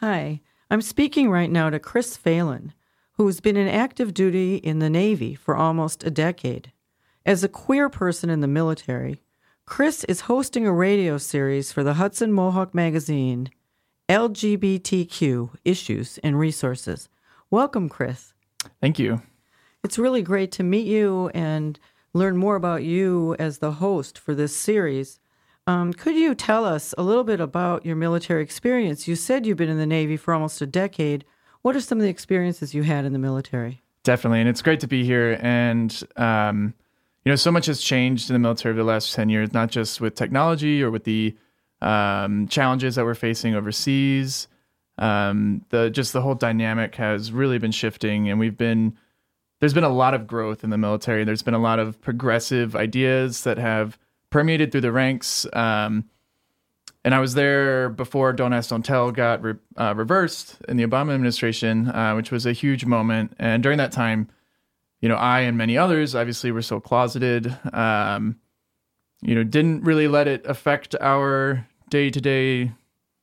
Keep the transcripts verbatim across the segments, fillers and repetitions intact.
Hi, I'm speaking right now to Chris Phelan, who's been in active duty in the Navy for almost a decade. As a queer person in the military, Chris is hosting a radio series for the Hudson Mohawk magazine, L G B T Q Issues and Resources. Welcome, Chris. Thank you. It's really great to meet you and learn more about you as the host for this series. Um, could you tell us a little bit about your military experience? You said you've been in the Navy for almost a decade. What are some of the experiences you had in the military? Definitely. And it's great to be here. And, um, you know, so much has changed in the military over the last ten years, not just with technology or with the um, challenges that we're facing overseas. Um, the just the whole dynamic has really been shifting, and we've been there's been a lot of growth in the military. There's been a lot of progressive ideas that have permeated through the ranks. Um, and I was there before Don't Ask, Don't Tell got re- uh, reversed in the Obama administration, uh, which was a huge moment. And during that time, you know, I and many others obviously were so closeted, um, you know, didn't really let it affect our day-to-day,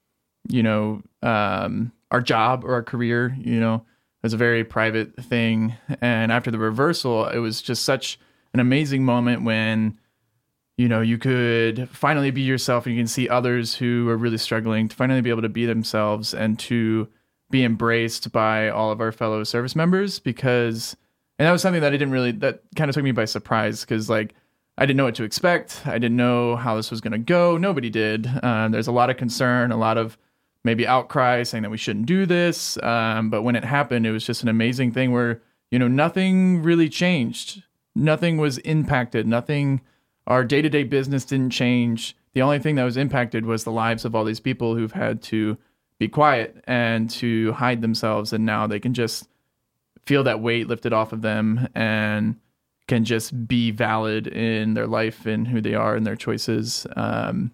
you know, um, our job or our career. You know, it was a very private thing. And after the reversal, it was just such an amazing moment when, you know, you could finally be yourself, and you can see others who are really struggling to finally be able to be themselves and to be embraced by all of our fellow service members. Because, and that was something that I didn't really, that kind of took me by surprise, because like, I didn't know what to expect. I didn't know how this was going to go. Nobody did. Uh, there's a lot of concern, a lot of maybe outcry saying that we shouldn't do this. Um, but when it happened, it was just an amazing thing where, you know, nothing really changed. Nothing was impacted. Nothing, our day-to-day business didn't change. The only thing that was impacted was the lives of all these people who've had to be quiet and to hide themselves. And now they can just feel that weight lifted off of them and can just be valid in their life and who they are and their choices. Um,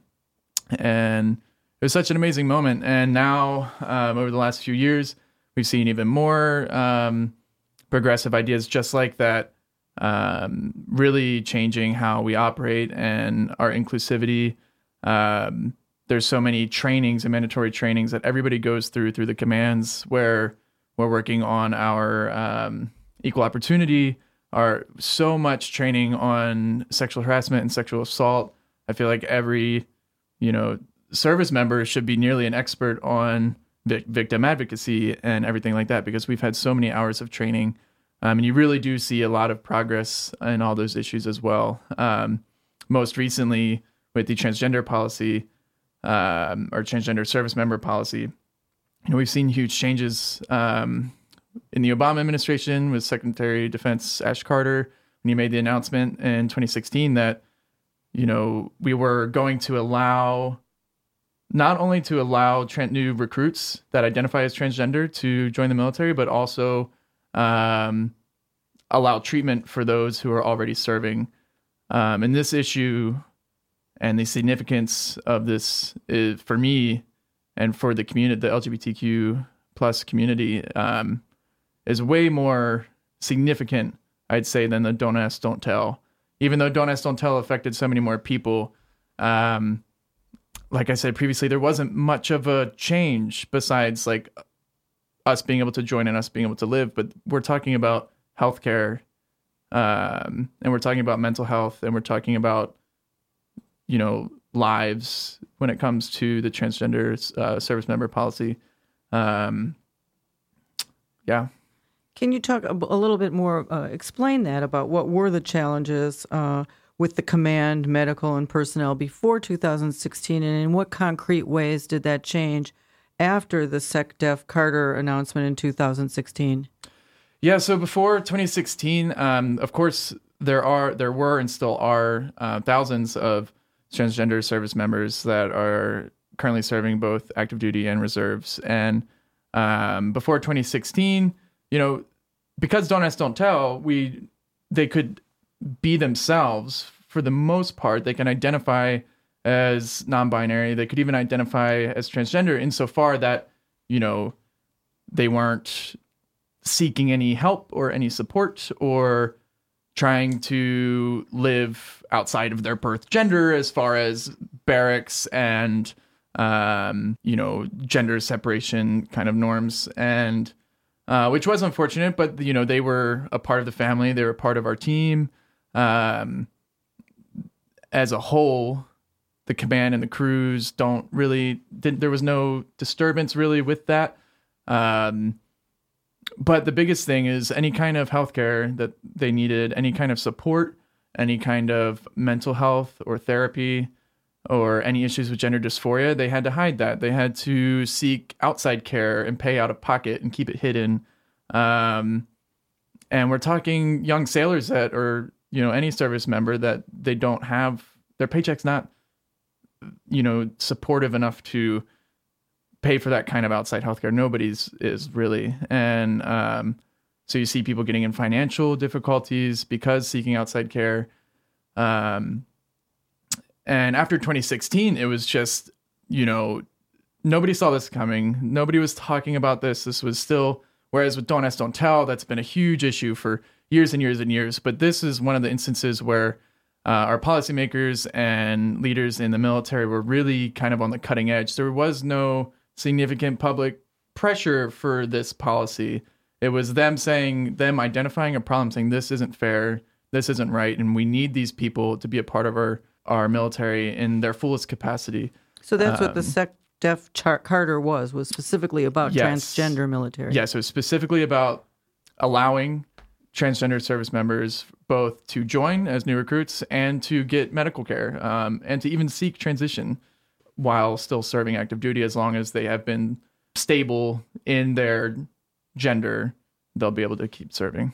and it was such an amazing moment. And now, um, over the last few years, we've seen even more um, progressive ideas just like that, um, really changing how we operate and our inclusivity. Um, there's so many trainings and mandatory trainings that everybody goes through through the commands where we're working on our um, equal opportunity, are so much training on sexual harassment and sexual assault. I feel like every, you know, service member should be nearly an expert on vic- victim advocacy and everything like that, because we've had so many hours of training. Um, and you really do see a lot of progress in all those issues as well. Um, most recently with the transgender policy, um, or transgender service member policy, you know, we've seen huge changes, um, in the Obama administration with Secretary of Defense Ash Carter, when he made the announcement in twenty sixteen that, you know, we were going to allow, not only to allow tra- new recruits that identify as transgender to join the military, but also um, allow treatment for those who are already serving. Um, and this issue and the significance of this is, for me and for the community, the L G B T Q plus community, um, is way more significant, I'd say, than the Don't Ask, Don't Tell. Even though Don't Ask, Don't Tell affected so many more people, um, like I said previously, there wasn't much of a change besides like us being able to join and us being able to live. But we're talking about healthcare, um, and we're talking about mental health, and we're talking about, you know, lives when it comes to the transgender uh, service member policy. Um, yeah. Can you talk a, a little bit more, uh, explain that about what were the challenges uh, with the command, medical, and personnel before two thousand sixteen, and in what concrete ways did that change after the SecDef Carter announcement in two thousand sixteen? Yeah, so before twenty sixteen, um, of course, there are, there were, and still are uh, thousands of transgender service members that are currently serving both active duty and reserves. And um, before twenty sixteen, you know, because Don't Ask, Don't Tell, we they could be themselves for the most part. They can identify as non-binary. They could even identify as transgender insofar that, you know, they weren't seeking any help or any support or trying to live outside of their birth gender as far as barracks and um, you know, gender separation kind of norms, and uh, which was unfortunate. But you know, they were a part of the family. They were part of our team. Um, as a whole, the command and the crews don't really. Didn't, there was no disturbance really with that. Um, but the biggest thing is any kind of healthcare that they needed, any kind of support, any kind of mental health or therapy, or any issues with gender dysphoria, they had to hide that. They had to seek outside care and pay out of pocket and keep it hidden. Um, and we're talking young sailors that, or, you know, any service member that they don't have, their paycheck's not, you know, supportive enough to pay for that kind of outside healthcare. Nobody's is really. And um, so you see people getting in financial difficulties because seeking outside care. Um, and after twenty sixteen, it was just, you know, nobody saw this coming. Nobody was talking about this. This was still, whereas with Don't Ask, Don't Tell, that's been a huge issue for years and years and years. But this is one of the instances where uh, our policymakers and leaders in the military were really kind of on the cutting edge. There was no significant public pressure for this policy. It was them saying, them identifying a problem, saying this isn't fair, this isn't right, and we need these people to be a part of our, our military in their fullest capacity. So that's um, what the SecDef Char- Charter was, was specifically about yes. transgender military. Yes, it was specifically about allowing transgender service members both to join as new recruits and to get medical care, um, and to even seek transition while still serving active duty. As long as they have been stable in their gender, they'll be able to keep serving.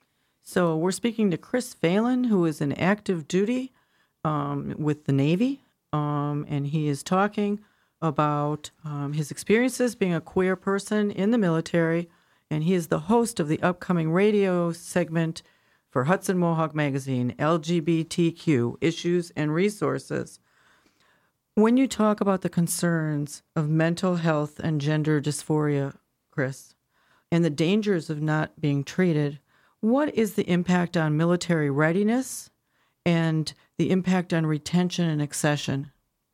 So we're speaking to Chris Phelan, who is in active duty um, with the Navy, um, and he is talking about um, his experiences being a queer person in the military, and he is the host of the upcoming radio segment for Hudson Mohawk Magazine, L G B T Q Issues and Resources. When you talk about the concerns of mental health and gender dysphoria, Chris, and the dangers of not being treated, what is the impact on military readiness and the impact on retention and accession?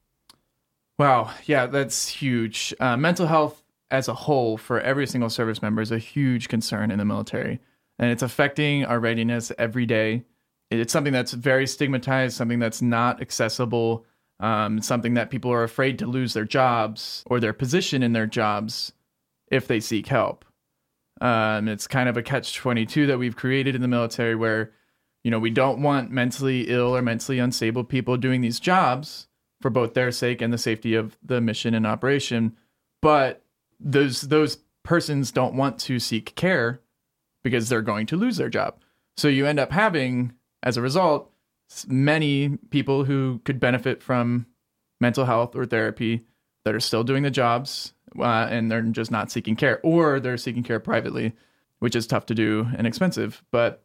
Wow. Yeah, that's huge. Uh, mental health as a whole for every single service member is a huge concern in the military, and it's affecting our readiness every day. It's something that's very stigmatized, something that's not accessible, um, something that people are afraid to lose their jobs or their position in their jobs if they seek help. Um, it's kind of a catch twenty-two that we've created in the military where, you know, we don't want mentally ill or mentally unstable people doing these jobs for both their sake and the safety of the mission and operation. But those those persons don't want to seek care because they're going to lose their job. So you end up having, as a result, many people who could benefit from mental health or therapy that are still doing the jobs, uh, and they're just not seeking care, or they're seeking care privately, which is tough to do and expensive. But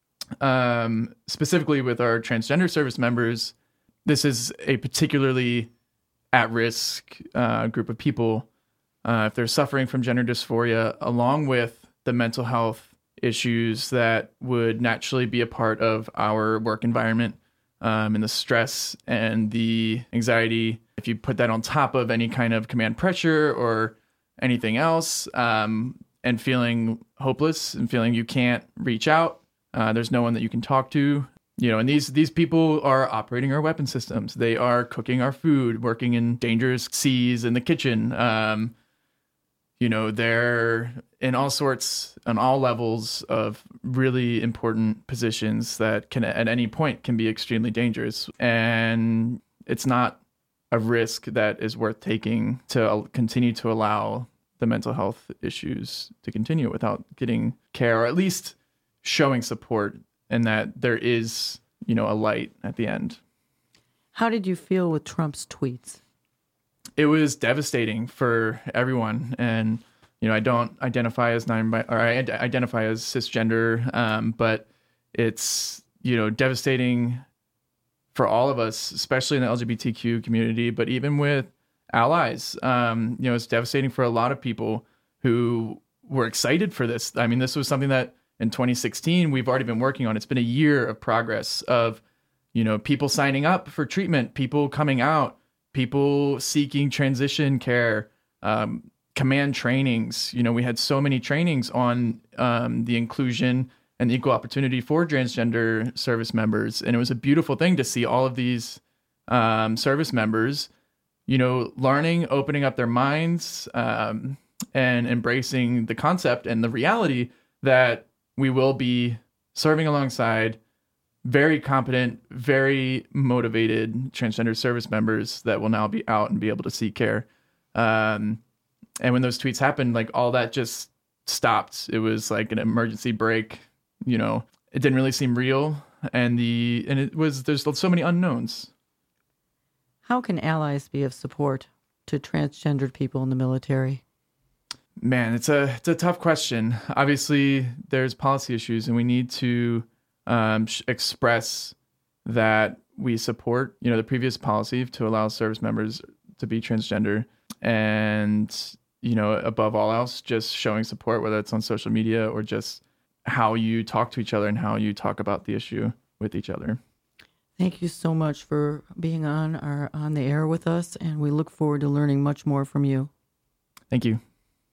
um, specifically with our transgender service members, this is a particularly at-risk uh, group of people. Uh, if they're suffering from gender dysphoria, along with the mental health issues that would naturally be a part of our work environment, um, and the stress and the anxiety, if you put that on top of any kind of command pressure or anything else, um, and feeling hopeless and feeling you can't reach out, uh, there's no one that you can talk to. You know, and these these people are operating our weapon systems. They are cooking our food, working in dangerous seas in the kitchen. Um, you know, they're in all sorts, on all levels of really important positions that can, at any point, can be extremely dangerous. And it's not a risk that is worth taking to continue to allow the mental health issues to continue without getting care, or at least showing support, and that there is, you know, a light at the end. How did you feel with Trump's tweets? It was devastating for everyone. And, you know, I don't identify as non or I identify as cisgender, um, but it's, you know, devastating for all of us, especially in the L G B T Q community, but even with allies. Um, you know, it's devastating for a lot of people who were excited for this. I mean, this was something that in twenty sixteen, we've already been working on. It's been a year of progress of, you know, people signing up for treatment, people coming out, people seeking transition care, um, command trainings. You know, we had so many trainings on um, the inclusion and equal opportunity for transgender service members. And it was a beautiful thing to see all of these um, service members, you know, learning, opening up their minds, um, and embracing the concept and the reality that we will be serving alongside very competent, very motivated transgender service members that will now be out and be able to seek care. Um, and when those tweets happened, like all that just stopped. It was like an emergency brake. You know, it didn't really seem real. And the and it was there's so many unknowns. How can allies be of support to transgendered people in the military? Man, it's a it's a tough question. Obviously, there's policy issues, and we need to um, sh- express that we support, you know, the previous policy to allow service members to be transgender, and you know, above all else, just showing support, whether it's on social media or just how you talk to each other and how you talk about the issue with each other. Thank you so much for being on our on the air with us, and we look forward to learning much more from you. Thank you.